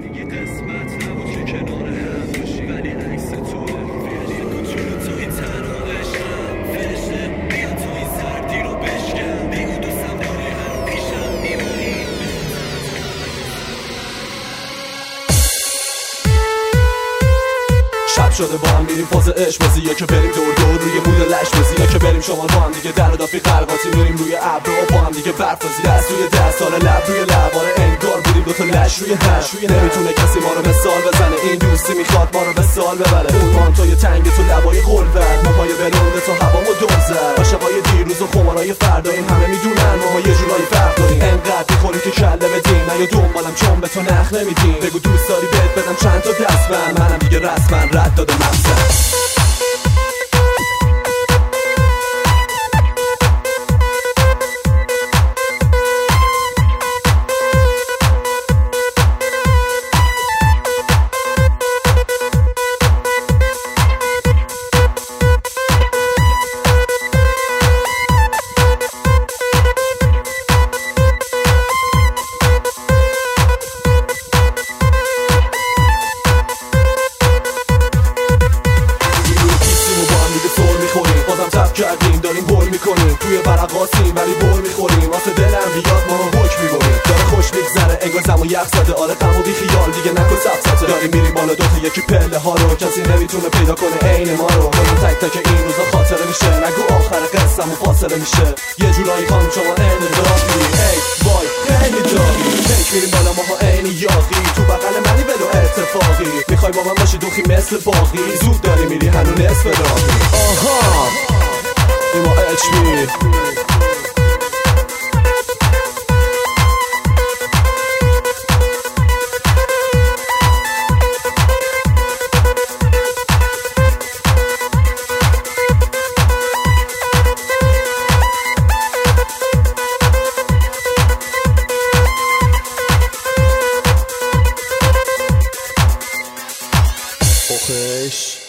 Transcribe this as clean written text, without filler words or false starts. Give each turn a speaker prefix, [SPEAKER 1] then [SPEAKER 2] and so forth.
[SPEAKER 1] دیگه قسمت نبود که کنار هم باشی، ولی عکس توه فرشته کوچولو توی تنها عشقم فرشته بیا تو این سردی رو بشکن، بگو دوستم داری هنو پیشم میمونی.
[SPEAKER 2] شب شده با هم میریم فاز عشق بازی، یا که بریم دور دور روی مود لش بازی، یا که بریم شمال با هم دیگه در و دافی غرقاتی میریم روی ابر و با هم دیگه برف بازی، دست روی دست سال لب روی لب، آره انگار بودیم دوتا لش روی هش. نمیتونه کسی ما رو مثال بزنه، این دوستی میخواد ما رو به سال ببره. اون مانتوی تنگ تو لبای قلبت، موهای بلنده تو هوامو دور زد، عاشقای دیروز و خمارای فردا این همه میدونن ما یه جورایی فرق داریم. انقدر میخوری که کله بدیم، نه یا دنبالم چون به تو نخ نمیدیم. بگو دوست داری بهت بدم چند تا دستبند، منم دیگه رسما رد داده مقصد. کردیم داریم بول میکنیم توی برقاسیم ولی بول میخوریم، واسه دلم بیاد ما حکم میبریم. داره خوش میگذره انگار زمان یخ زده، آره غم و بی خیال دیگه نکن سبزته. داریم میریم بالا دوتا یکی پله ها رو، کسی نمیتونه پیدا کنه عین ما رو. همون تک تک این روزا خاطره میشه، نگو آخر قصم و فاصله میشه. یه جورایی خانم شما عین داغی، ای وای خیلی داغی. تک میریم بالا ماها عین یاقی، تو بغل منی ولو اتفاقی. میخوای با من باشی دوخی مثل باقی، زود داری میری هنو نصف راهی. آها ما اچمی خوش